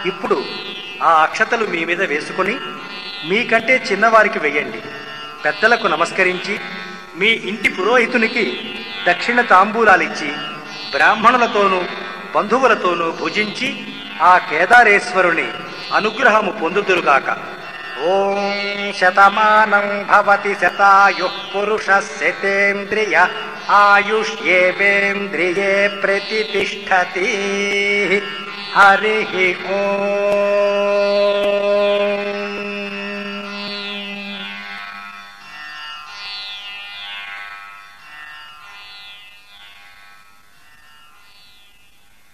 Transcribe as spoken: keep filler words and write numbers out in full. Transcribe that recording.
ఇప్పుడు ఆ అక్షతలు మీ మీద వేసుకుని మీకంటే చిన్నవారికి వెయ్యండి. పెద్దలకు నమస్కరించి మీ ఇంటి పురోహితునికి దక్షిణ తాంబూలాలిచ్చి బ్రాహ్మణులతోనూ బంధువులతోనూ భుజించి ఆ కేదారేశ్వరుని అనుగ్రహము పొందుదురుగాక. ఓం శతమానం భవతి శతాయుః పురుషః శతేంద్రియ ఆయుష్యేవేంద్రియే ప్రతితిష్ఠతి. హరి ఓం.